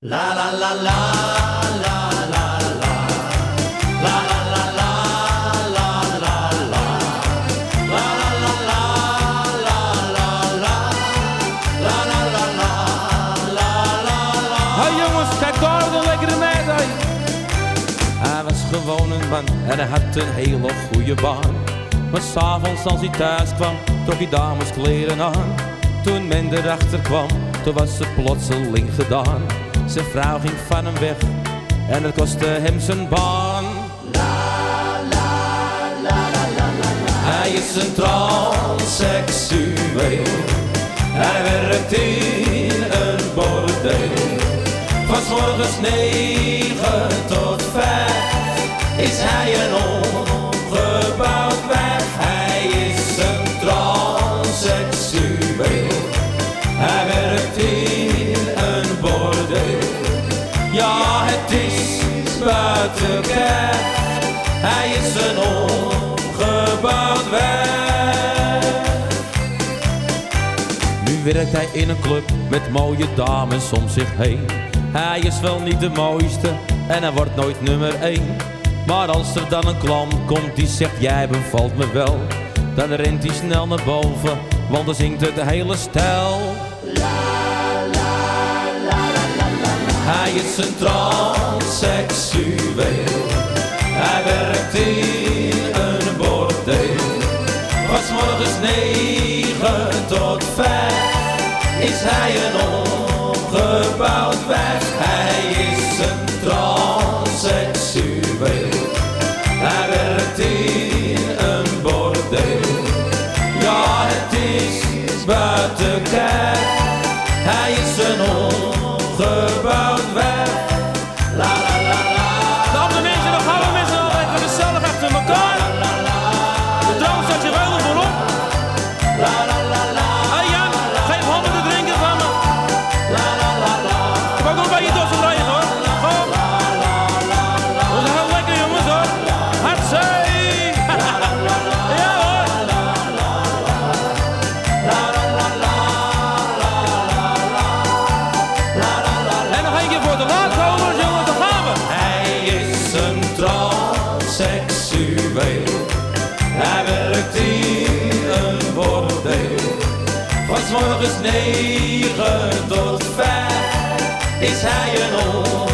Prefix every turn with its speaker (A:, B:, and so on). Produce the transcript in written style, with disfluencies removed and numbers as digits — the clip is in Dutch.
A: La la la la la la la la la la la la la la la la la
B: Hey jongens, kijk daar de lekkere meid uit. Hij was gewoon een man en hij had een hele goede baan. Maar s'avonds als hij thuis kwam, trok hij dameskleren aan. Toen men erachter kwam, toen was het plotseling gedaan. Zijn vrouw ging van hem weg en het kostte hem zijn baan. Hij is een transseksueel. Hij werkt in een bordeel. Van 's morgens 9 tot 5 is hij een ongebouwd wijf. Hij is een transseksueel. Hij werkt in een bordeel. Ja, het is buiten kijf. Hij is een ongebouwd wijf. Nu werkt hij in een club met mooie dames om zich heen. Hij is wel niet de mooiste en hij wordt nooit nummer 1. Maar als er dan een klant komt die zegt jij bevalt me wel, dan rent hij snel naar boven, want dan zingt het hele stel. Hij is een transseksueel. Hij werkt in een bordeel. Van 's morgens 9 tot 5 is hij een ongebouwd wijf. Hij is een transseksueel. Hij werkt in een bordeel. Ja, het is buiten kijf. Hij is een ongebouwd wijf. La la la la. De andere mensen, de gouden mensen altijd gezellig achter elkaar. De drank staat je ruilen voorop. La la la la. Hey Jan, geef handen te drinken van me. La la la la. Ik heb ook nog een beetje dorst rijden hoor. Kom. We zijn heel lekker jongens hoor. Hartzee. Ja hoor. En nog één keer voor de laatkomers jongens, daar gaan we. Hij is een transseksueel. Hij werkt in een bordeel. Van 's morgens 9 tot 5 is hij een